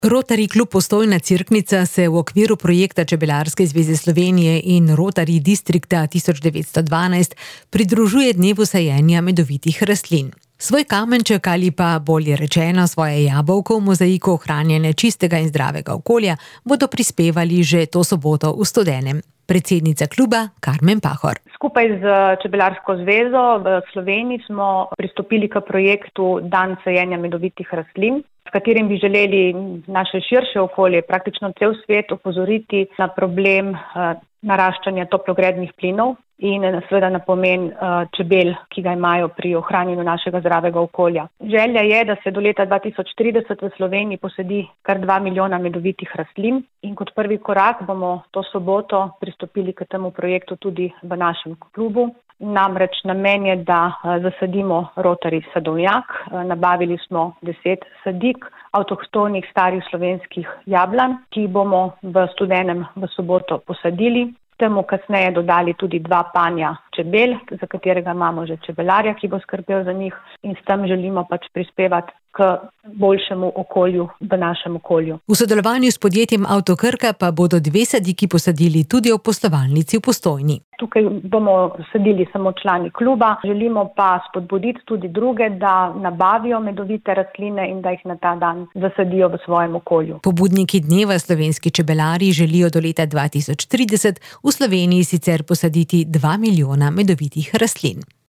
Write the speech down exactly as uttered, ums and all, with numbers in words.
Rotary klub Postojna Cerknica se v okviru projekta Čebelarske zveze Slovenije in Rotary distrikta tisoč devetsto dvanajst pridružuje dnevu sajenja medovitih rastlin. Svoj kamenček ali pa, bolje rečeno, svoje jabolko v mozaiku ohranjanja čistega in zdravega okolja bodo prispevali že to soboto v Studenem. Predsednica kluba Karmen Pahor. Skupaj z Čebelarsko zvezo v Sloveniji smo pristopili k projektu Dan sajenja medovitih rastlin, s katerim bi želeli naše širše okolje, praktično cel svet, opozoriti na problem naraščanja toplogrednih plinov in seveda na pomen čebel, ki ga imajo pri ohranjanju našega zdravega okolja. Želja je, da se do leta dva tisoč trideset v Sloveniji posadi kar dva milijona medovitih rastlin in kot prvi korak bomo to soboto pristopili k temu projektu tudi v našem klubu. Namreč namen je, da zasadimo Rotary sadovnjak. Nabavili smo deset sadik avtohtonih starih slovenskih jablan, ki bomo v Studenem v soboto posadili. Temu kasneje dodali tudi dva panja čebel, za katerega imamo že čebelarja, ki bo skrbel za njih, in s tem želimo pač prispevati k boljšemu okolju v našem okolju. V sodelovanju s podjetjem Avtokrka pa bodo dve sadiki posadili tudi v poslovalnici v Postojni. Tukaj bomo sadili samo člani kluba, želimo pa spodbuditi tudi druge, da nabavijo medovite rastline in da jih na ta dan zasadijo v svojem okolju. Pobudniki dneva slovenski čebelari želijo do leta dva tisoč trideset v Sloveniji sicer posaditi dva milijona medovitih rastlin.